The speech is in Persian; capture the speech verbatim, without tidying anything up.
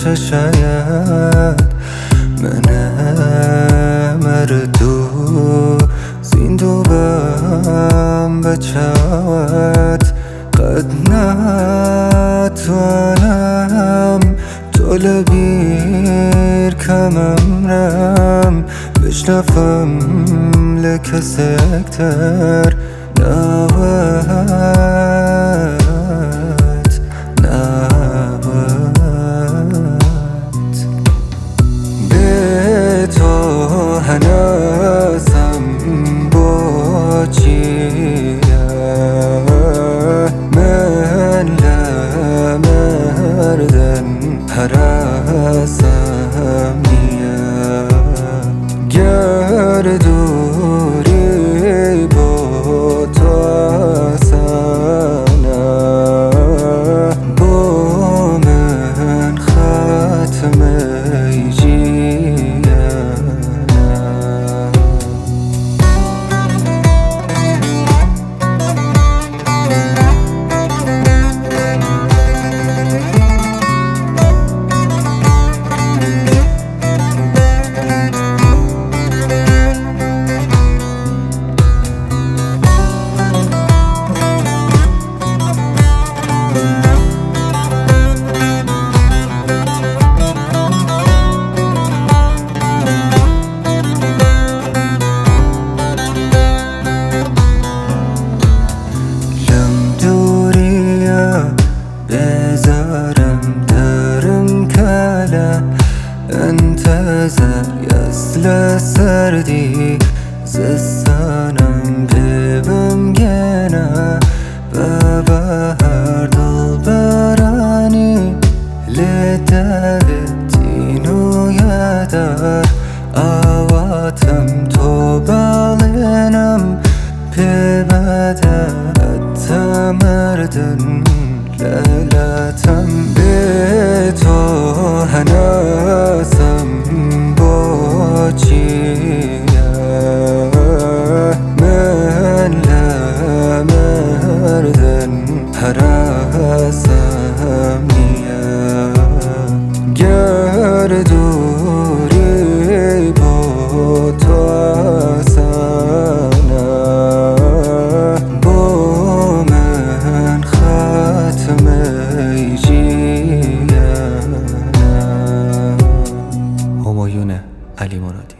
باشه شاید من مردو زیندوبم بچوت قد نتوانم طول بیر کمم بشنفم لکس اکتر نوات نوات به تو هناسم با چیه من لمردن هراسم نیه گردوری با تو آسانه با من ختم بذارم درم کلا انتظر یسل سردی زستانم ببم گنه ببهر دل برانی لدوتینو یادر آواتم تو بالینم ببده تمردن ليلة بيتو هناسم بوچيا من لمردن هراسم نيا گردوری با تو آسانه با من ختم همایون علی مرادی.